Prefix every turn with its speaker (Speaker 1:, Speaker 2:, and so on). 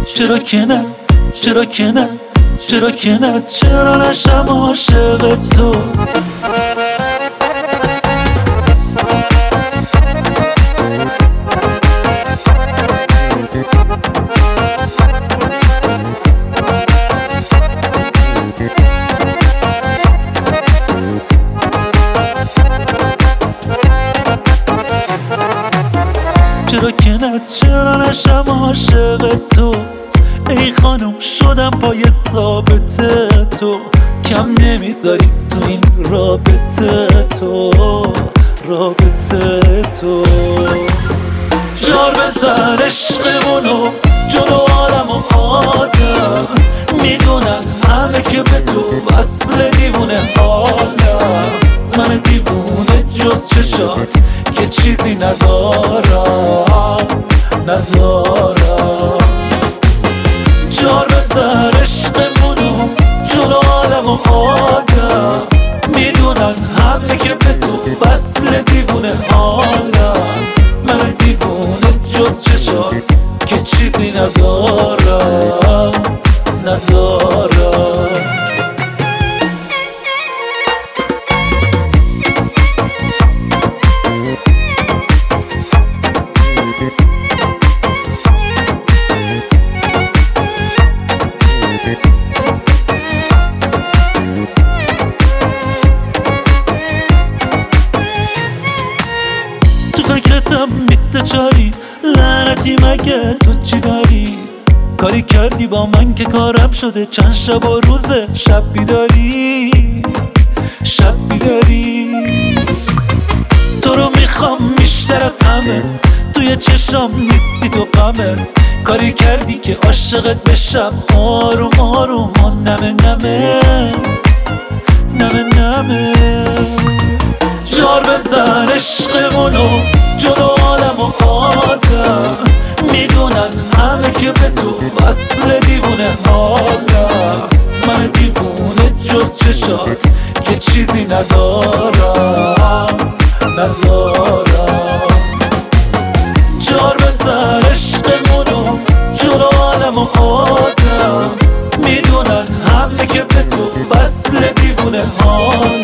Speaker 1: چرا که نه، چرا که نه، چرا که نه، چرا نشم عاشق تو. چرا که نه، چرا نشم عاشق تو. ای خانم شدم پای ثابت تو، کم نمیذاری تو این رابطه تو، رابطه تو. جار بزن عشقمونو جلو عالم و آدم، میدونن همه که به تو وصل دیوونه حالم. من دیوونه جز چشات که چیزی ندارم، ندارم. جار بزن عشقمونو جلو عالم و آدم، میدونن همه که به تو وصل دیوونه حالم. من دیوونه جز چشات که چیزی ندارم، ندارم. فکرتم میسته چاری، لعنتی مگه تو چی داری؟ کاری کردی با من که کارم شده، چند شب و روزه شب بیداری، شب بیداری. تو رو میخوام بیشتر از همه، توی چشام نیستی تو غمت. کاری کردی که عاشقت بشم، آروم آروم و نمه نمه، نمه نمه. جار بزن عشقمونو جلو عالم و آدم، میدونن همه که به تو وصل دیوونه حالم. من دیوونه جز چشات که چیزی ندارم، ندارم. جار بزن عشقمونو جلو عالم و آدم، میدونن همه که به تو وصل دیوونه حالم.